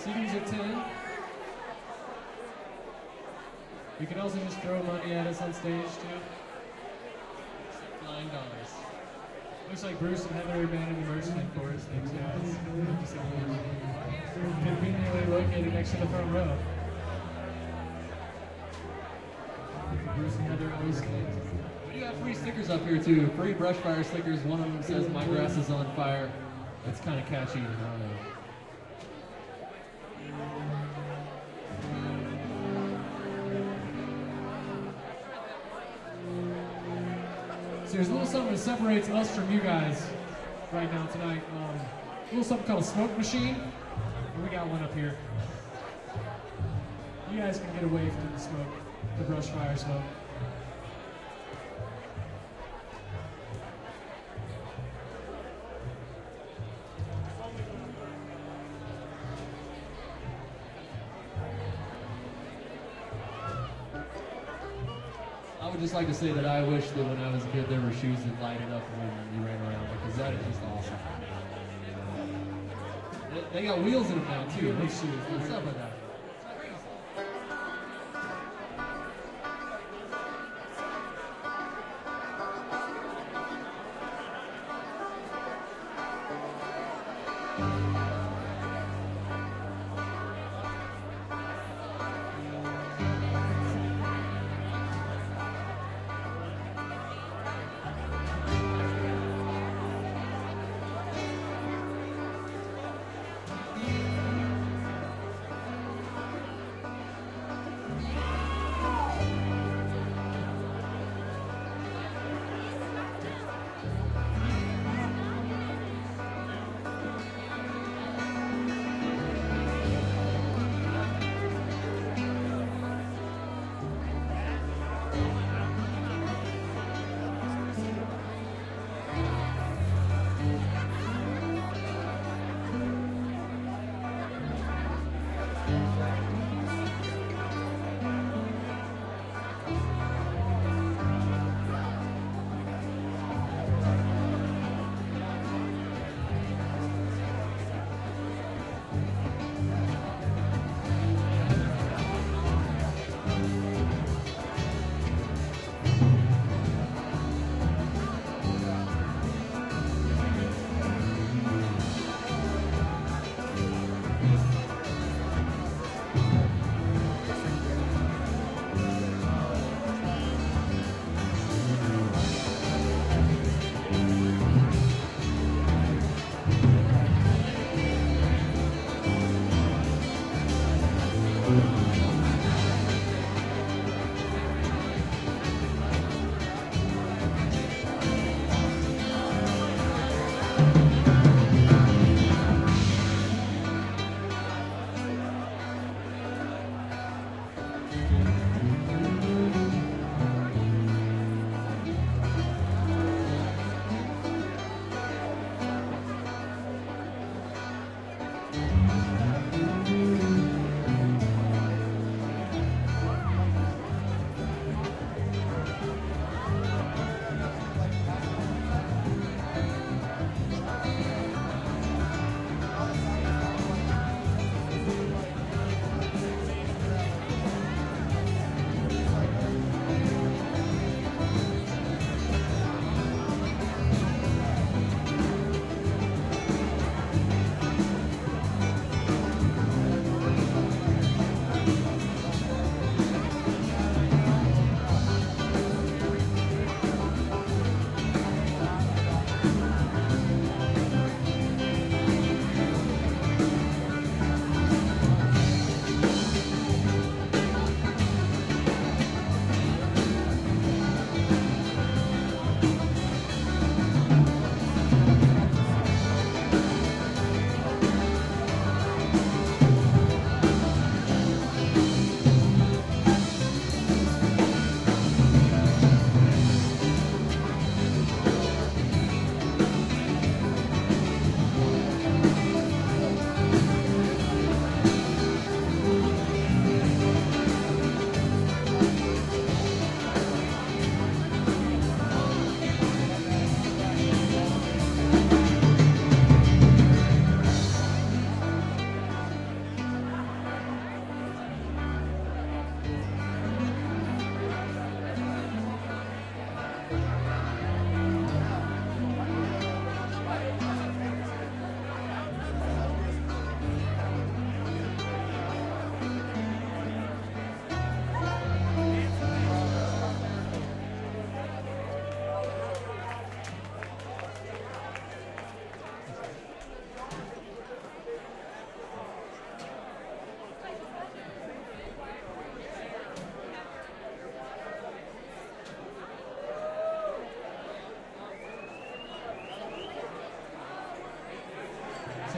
CDs are 10. You can also just throw money at us on stage too. $9. Looks like Bruce and Heather abandoned the merchant chorus. Thanks, guys. Conveniently located next to the front row. Bruce and Heather always connect. We do have free stickers up here too. Free brush fire stickers. One of them says "My grass is on fire." That's kind of catchy. I don't know. So there's a little something that separates us from you guys right now tonight. A little something called a smoke machine. And we got one up here. You guys can get away from the smoke, the brush fire smoke. I would just like to say that I wish that when I was a kid there were shoes that lighted up when you ran around, because that is just awesome. They got wheels in them now too. Those shoes. What's up with that? Mm-hmm.